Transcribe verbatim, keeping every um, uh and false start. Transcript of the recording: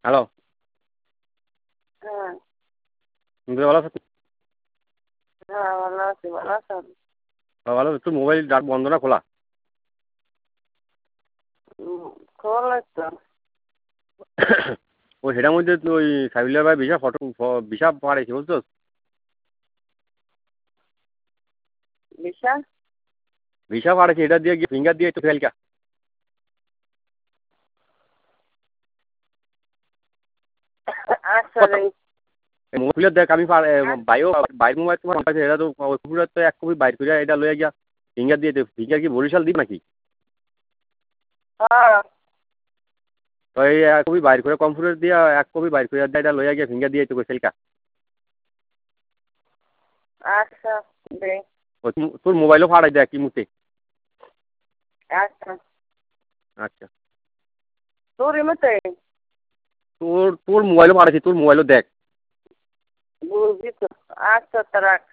Hello. হ্যাঁ। তুমি ভালো আছো? হ্যাঁ, ভালো আছি। ভালো আছেন? হ্যাঁ, ভালো আছি। তোর মোবাইল ডাটা বন্ধ না খোলা? উম খোলাই তো। ওই সেটার মধ্যে ওই সাইবুল্লাহ ভাই বিশাল ফটো বিশাল পাঠাইছে বুঝছো? বিশা? ভিসা পাঠাইছে, এটা দিয়ে গিয়ে ফিঙ্গার দিয়ে একটু ফেলকা। আচ্ছা রে। মোবাইল দেখ আমি বাইও বাইর মোবাইল তোমার পাঠাইছে, এটা তো ওই কুকুরের তো এক কপি বাইর করে এটা লয়ে গিয়া ফিঙ্গার দিয়ে দে। ফিঙ্গার কি বরিশাল দ্বীপ নাকি? হ্যাঁ। তো এই এক কপি বাইর করে কম্পিউটার দিয়া এক কপি বাইর করে এটা লয়ে গিয়া ফিঙ্গার দিয়ে একটু ফেলকা। আচ্ছা দে। তোর মোবাইলও ফাড়াই দেয় কি মুহূর্তে। আচ্ছা। আচ্ছা। তোর এমতে? তোর তোর মোবাইলও ফাড়াইছি, তোর মোবাইলও দেখ। বুঝছি তো। আচ্ছা, তা রাখ।